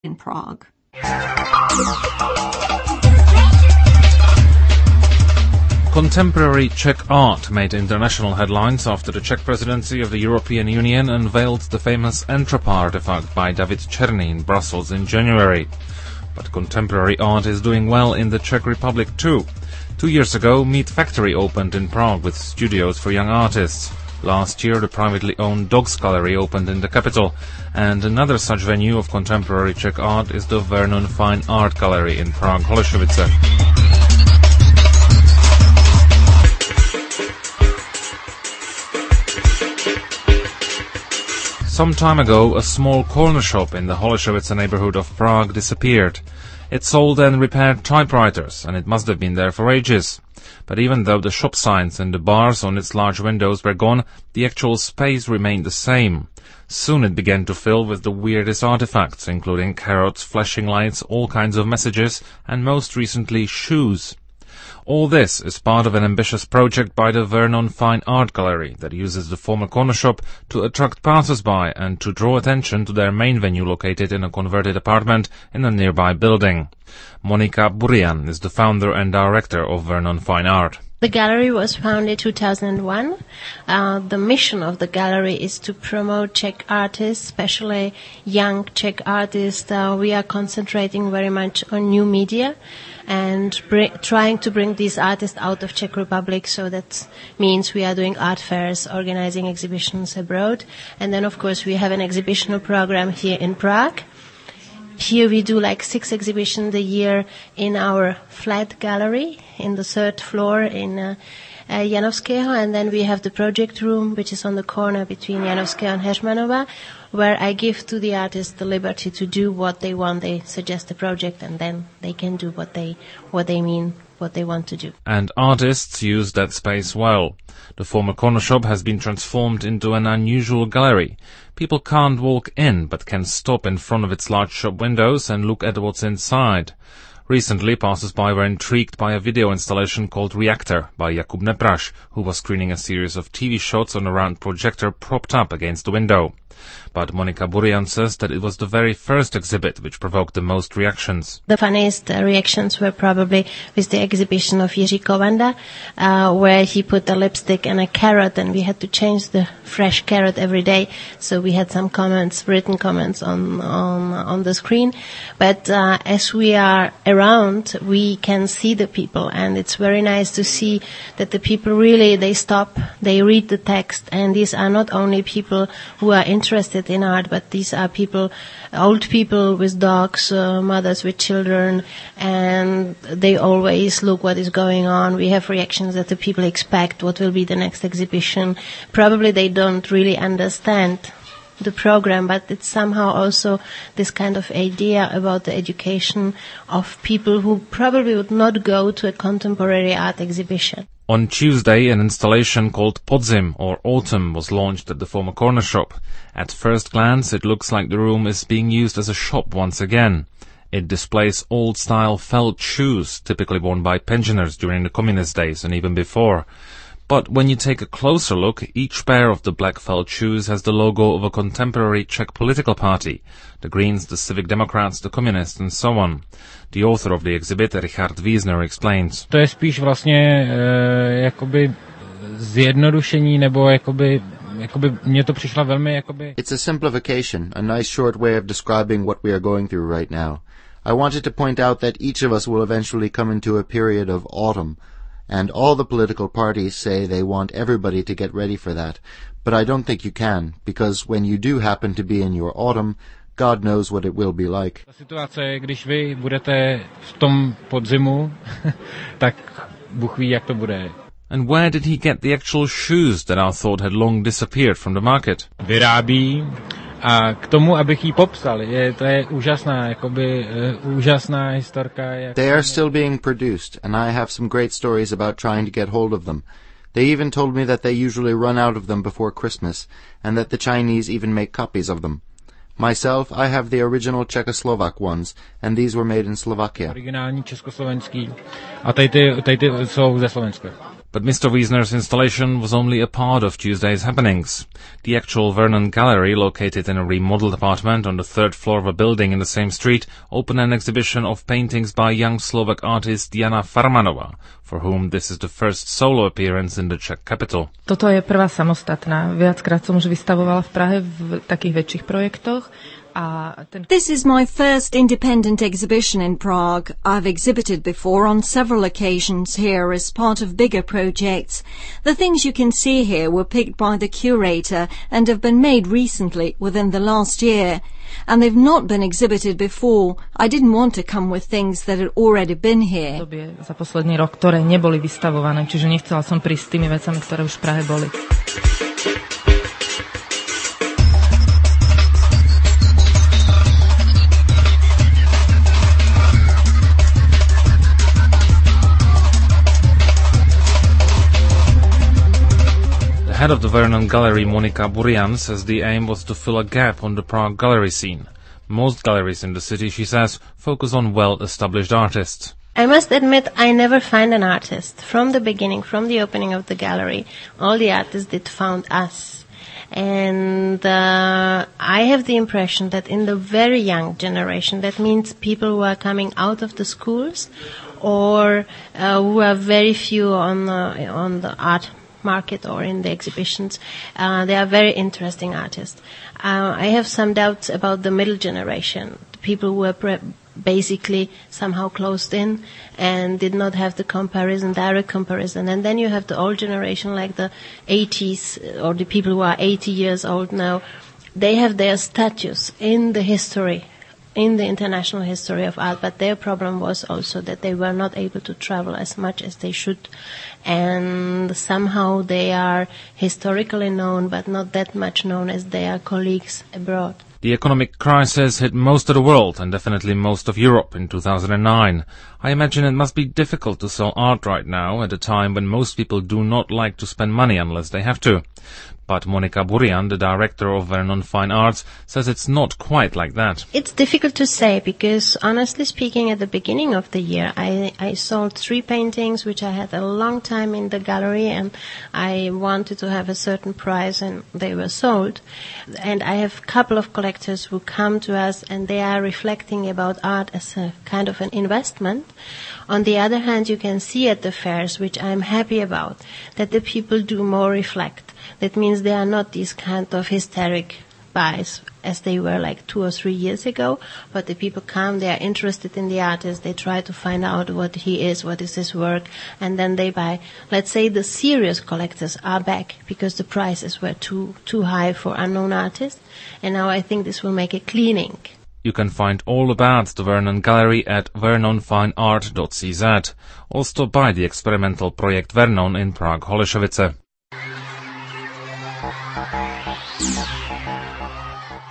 in Prague. Contemporary Czech art made international headlines after the Czech presidency of the European Union unveiled the famous Entrapa artifact by David Černý in Brussels in January. But contemporary art is doing well in the Czech Republic too. 2 years ago, Meat Factory opened in Prague with studios for young artists. Last year, the privately owned Dogs Gallery opened in the capital, and another such venue of contemporary Czech art is the Vernon Fine Art Gallery in Prague, Holešovice. Some time ago, a small corner shop in the Holešovice neighborhood of Prague disappeared. It sold and repaired typewriters, and it must have been there for ages. But even though the shop signs and the bars on its large windows were gone, the actual space remained the same. Soon it began to fill with the weirdest artifacts, including carrots, flashing lights, all kinds of messages, and most recently, shoes. All this is part of an ambitious project by the Vernon Fine Art Gallery that uses the former corner shop to attract passers-by and to draw attention to their main venue located in a converted apartment in a nearby building. Monika Burian is the founder and director of Vernon Fine Art. The gallery was founded in 2001. The mission of the gallery is to promote Czech artists, especially young Czech artists. We are concentrating very much on new media and trying to bring these artists out of Czech Republic. So that means we are doing art fairs, organizing exhibitions abroad. And then, of course, we have an exhibitional program here in Prague. Here we do like 6 exhibitions a year in our flat gallery in the 3rd floor in Janovského, and then we have the project room, which is on the corner between Janovského and Heřmanova, where I give to the artists the liberty to do what they want. They suggest a project, and then they can do what they mean, what they want to do. And artists use that space well. The former corner shop has been transformed into an unusual gallery. People can't walk in, but can stop in front of its large shop windows and look at what's inside. Recently, passers-by were intrigued by a video installation called Reactor by Jakub Nepraš, who was screening a series of TV shots on a round projector propped up against the window. But Monika Burian says that it was the very first exhibit which provoked the most reactions. The funniest reactions were probably with the exhibition of Jiří Kovanda, where he put a lipstick and a carrot, and we had to change the fresh carrot every day. So we had some comments, written comments on the screen. But as we are around, we can see the people, and it's very nice to see that the people really, they stop, they read the text, and these are not only people who are interested in art, but these are people, old people with dogs, mothers with children, and they always look what is going on. We have reactions that the people expect what will be the next exhibition. Probably they don't really understand the program, but it's somehow also this kind of idea about the education of people who probably would not go to a contemporary art exhibition. On Tuesday, an installation called Podzim, or Autumn, was launched at the former corner shop. At first glance, it looks like the room is being used as a shop once again. It displays old-style felt shoes, typically worn by pensioners during the communist days and even before. But when you take a closer look, each pair of the black felt shoes has the logo of a contemporary Czech political party: the Greens, the Civic Democrats, the Communists, and so on. The author of the exhibit, Richard Wiesner, explains. To je spíš vlastně jakoby zjednodušení, nebo jakoby mně to přišlo velmi jakoby. It's a simplification, a nice short way of describing what we are going through right now. I wanted to point out that each of us will eventually come into a period of autumn. And all the political parties say they want everybody to get ready for that. But I don't think you can, because when you do happen to be in your autumn, God knows what it will be like. Ta situace, když vy budete v tom podzimu, tak Bůh ví, jak to bude. And where did he get the actual shoes that I thought had long disappeared from the market? Vyrábí. A k tomu, abych jí popsal, to je úžasná, jakoby úžasná historka. They are still being produced, and I have some great stories about trying to get hold of them. They even told me that they usually run out of them before Christmas, and that the Chinese even make copies of them. Myself, I have the original Czechoslovak ones, and these were made in Slovakia. Originální československý, a tady ty jsou ze Slovenska. But Mr. Wiesner's installation was only a part of Tuesday's happenings. The actual Vernon Gallery, located in a remodeled apartment on the third floor of a building in the same street, opened an exhibition of paintings by young Slovak artist Diana Farmanova, for whom this is the first solo appearance in the Czech capital. Toto je prvá samostatná. Viackrát som už vystavovala v Prahe v takých väčších projektoch. This is my first independent exhibition in Prague. I've exhibited before on several occasions here as part of bigger projects. The things you can see here were picked by the curator and have been made recently within the last year. And they've not been exhibited before. I didn't want to come with things that had already been here. Za posledný rok, ktoré neboli vystavované, čiže nechcela som prísť s tými vecami, ktoré už v Prahe boli. Head of the Vernon Gallery, Monika Burian, says the aim was to fill a gap on the Prague gallery scene. Most galleries in the city, she says, focus on well-established artists. I must admit, I never find an artist. From the beginning, from the opening of the gallery, all the artists did found us. And I have the impression that in the very young generation, that means people who are coming out of the schools or who are very few on the art market or in the exhibitions, they are very interesting artists. I have some doubts about the middle generation, the people who were basically somehow closed in and did not have the direct comparison. And then you have the old generation, like the 80s, or the people who are 80 years old now. They have their status in the history, in the international history of art, but their problem was also that they were not able to travel as much as they should, and somehow they are historically known but not that much known as their colleagues abroad. The economic crisis hit most of the world and definitely most of Europe in 2009. I imagine it must be difficult to sell art right now at a time when most people do not like to spend money unless they have to. But Monika Burian, the director of Vernon Fine Arts, says it's not quite like that. It's difficult to say because, honestly speaking, at the beginning of the year, I sold 3 paintings which I had a long time in the gallery, and I wanted to have a certain price, and they were sold. And I have a couple of collectors who come to us, and they are reflecting about art as a kind of an investment. On the other hand, you can see at the fairs, which I'm happy about, that the people do more reflect. That means they are not these kind of hysteric buys as they were like 2 or 3 years ago, but the people come, they are interested in the artist, they try to find out what he is, what is his work, and then they buy. Let's say the serious collectors are back because the prices were too high for unknown artists, and now I think this will make a cleaning. You can find all about the Vernon Gallery at vernonfineart.cz, or stop by the experimental Projekt Vernon in Prague-Holešovice.